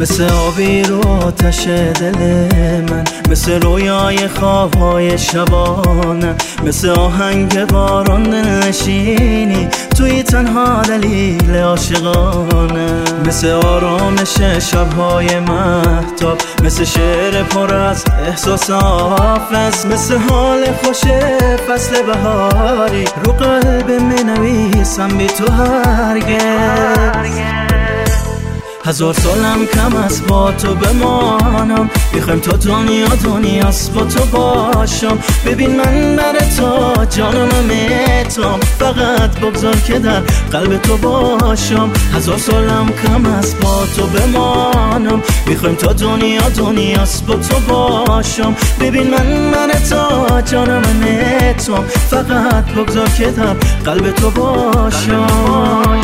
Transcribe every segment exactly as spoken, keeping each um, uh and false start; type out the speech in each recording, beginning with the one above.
مثل آبی رو آتش دل من، مثل رویای خوابهای شبانه، مثل آهنگ باران دلنشینی توی تنها دلیل عاشقانه، مثل آرامش شبهای مهتاب، مثل شعر پر از احساس حافظ، مثل حال خوش فصل بهاری رو قلب منویسم بی تو هرگز. هزار سالم کم است با تو بمانم، میخوایم تا دنیا دنیاست با تو باشم. ببین من بر تو جانم میتم، فقط بگذار که در قلب تو باشم. هزار سالم کم است با تو بمانم، میخوایم تا دنیا دنیاست با تو باشم. ببین من بر تو جانم میتم، فقط بگذار که در قلب تو باشم.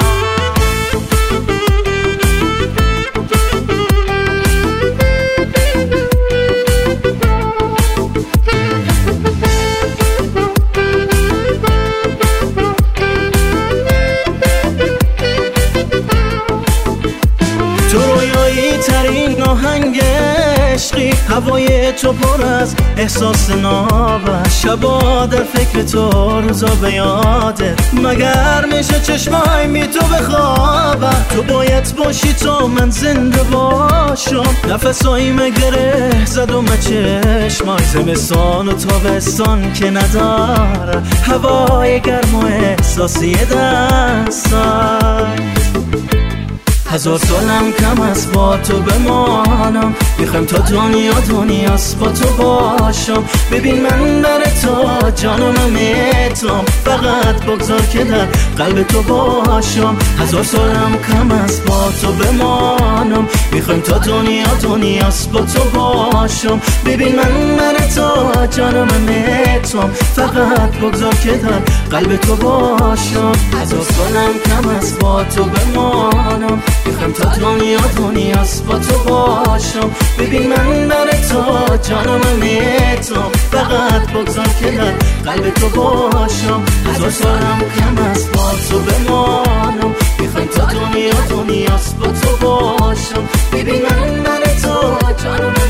تو رویایی ترین آهنگ عشقی، هوای تو پر از احساس ناب، شبا در فکر تو روزا به یاده، مگر میشه چشمای می تو بخوابه. تو باید باشی تا من زنده باشم، نفسایی مگره زدم چشمای، زمستان و تابستان که نداره، هوای گرم و احساسی دستای. هزار سالم کم است با تو بمانم، میخوایم تا دنیا دنیاست با تو باشم. ببین من بر تو جانم میتم، فقط بگذار که در قلب تو باشم. هزار سالم کم است با تو بمانم، میخوایم تا دنیا دنیاست با تو باشم. ببین من بر تو جانم میتم، فقط بگذار که در قلب تو باشم. هزار سالم کم است با تو بمانم، میخوایم تا دنیا دنیاست با تو باشم. ببین من بر تو جانم میتم، فقط بگذار که در قلب تو باشم. هزار سالم کم است با تو بمانم، میخوایم تا دنیا دنیاست با تو باشم. ببین من بر تو جانم